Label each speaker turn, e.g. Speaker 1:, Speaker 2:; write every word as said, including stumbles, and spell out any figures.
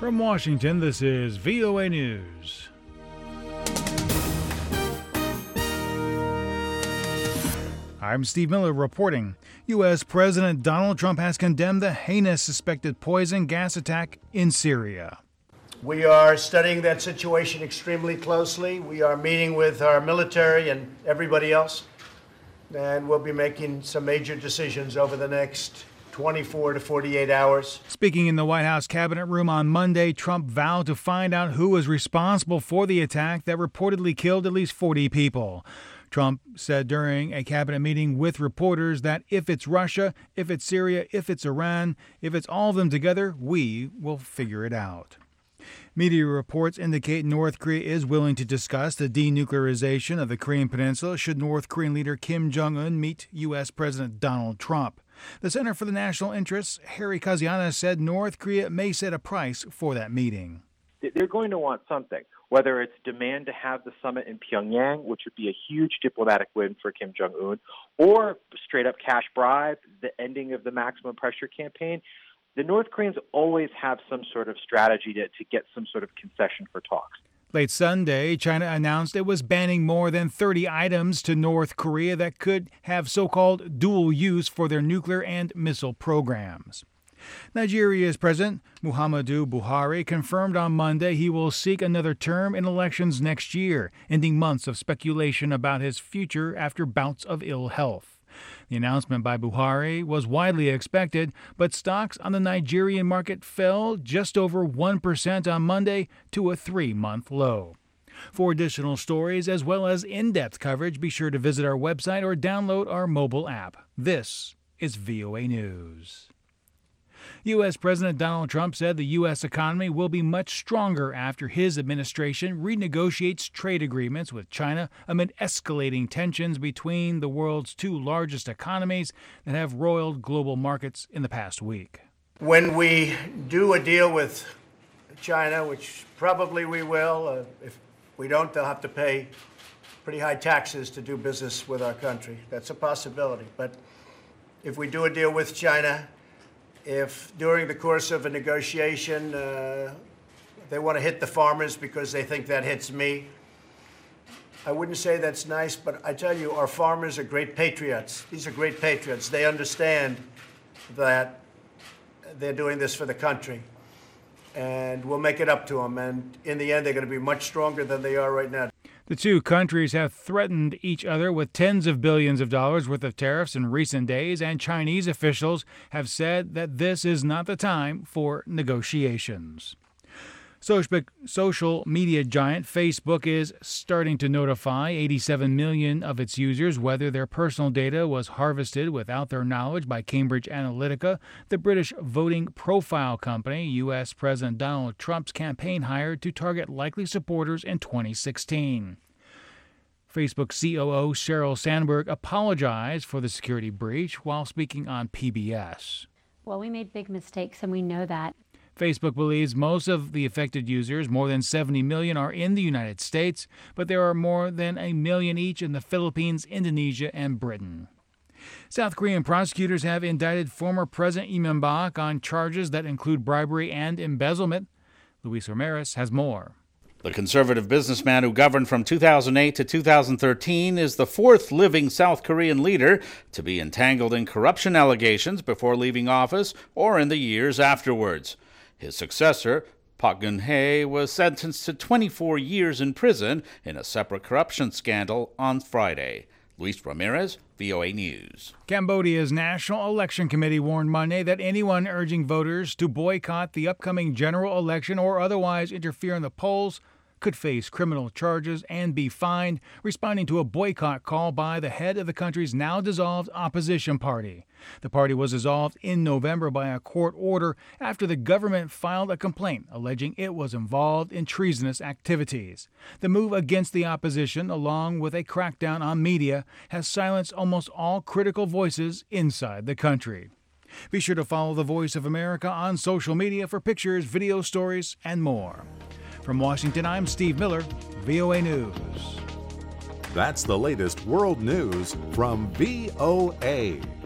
Speaker 1: From Washington, this is V O A News. I'm Steve Miller reporting. U S. President Donald Trump has condemned the heinous suspected poison gas attack in Syria.
Speaker 2: We are studying that situation extremely closely. We are meeting with our military and everybody else, and we'll be making some major decisions over the next twenty-four to forty-eight hours.
Speaker 1: Speaking in the White House Cabinet Room on Monday, Trump vowed to find out who was responsible for the attack that reportedly killed at least forty people. Trump said during a cabinet meeting with reporters that if it's Russia, if it's Syria, if it's Iran, if it's all of them together, we will figure it out. Media reports indicate North Korea is willing to discuss the denuclearization of the Korean Peninsula should North Korean leader Kim Jong-un meet U S. President Donald Trump. The Center for the National Interests, Harry Kaziana, said North Korea may set a price for that meeting.
Speaker 3: They're going to want something, whether it's demand to have the summit in Pyongyang, which would be a huge diplomatic win for Kim Jong-un, or straight up cash bribe, the ending of the maximum pressure campaign. The North Koreans always have some sort of strategy to, to get some sort of concession for talks.
Speaker 1: Late Sunday, China announced it was banning more than thirty items to North Korea that could have so-called dual use for their nuclear and missile programs. Nigeria's President Muhammadu Buhari confirmed on Monday he will seek another term in elections next year, ending months of speculation about his future after bouts of ill health. The announcement by Buhari was widely expected, but stocks on the Nigerian market fell just over one percent on Monday to a three-month low. For additional stories as well as in-depth coverage, be sure to visit our website or download our mobile app. This is V O A News. U S. President Donald Trump said the U S economy will be much stronger after his administration renegotiates trade agreements with China amid escalating tensions between the world's two largest economies that have roiled global markets in the past week.
Speaker 2: When we do a deal with China, which probably we will, uh, if we don't, they'll have to pay pretty high taxes to do business with our country. That's a possibility. But if we do a deal with China, if during the course of a negotiation uh, they want to hit the farmers because they think that hits me, I wouldn't say that's nice, but I tell you, our farmers are great patriots. These are great patriots. They understand that they're doing this for the country, and we'll make it up to them. And in the end, they're going to be much stronger than they are right now.
Speaker 1: The two countries have threatened each other with tens of billions of dollars worth of tariffs in recent days, and Chinese officials have said that this is not the time for negotiations. Social media giant Facebook is starting to notify eighty-seven million of its users whether their personal data was harvested without their knowledge by Cambridge Analytica, the British voting profile company U S. President Donald Trump's campaign hired to target likely supporters in twenty sixteen. Facebook C O O Sheryl Sandberg apologized for the security breach while speaking on P B S.
Speaker 4: Well, we made big mistakes, and we know that.
Speaker 1: Facebook believes most of the affected users, more than seventy million, are in the United States, but there are more than a million each in the Philippines, Indonesia, and Britain. South Korean prosecutors have indicted former President Lee Myung-bak on charges that include bribery and embezzlement. Luis Ramirez has more.
Speaker 5: The conservative businessman who governed from two thousand eight to two thousand thirteen is the fourth living South Korean leader to be entangled in corruption allegations before leaving office or in the years afterwards. His successor, Park Geun-hye, was sentenced to twenty-four years in prison in a separate corruption scandal on Friday. Luis Ramirez, V O A News.
Speaker 1: Cambodia's National Election Committee warned Monday that anyone urging voters to boycott the upcoming general election or otherwise interfere in the polls could face criminal charges and be fined, responding to a boycott call by the head of the country's now-dissolved opposition party. The party was dissolved in November by a court order after the government filed a complaint alleging it was involved in treasonous activities. The move against the opposition, along with a crackdown on media, has silenced almost all critical voices inside the country. Be sure to follow The Voice of America on social media for pictures, video stories, and more. From Washington, I'm Steve Miller, V O A News.
Speaker 6: That's the latest world news from V O A.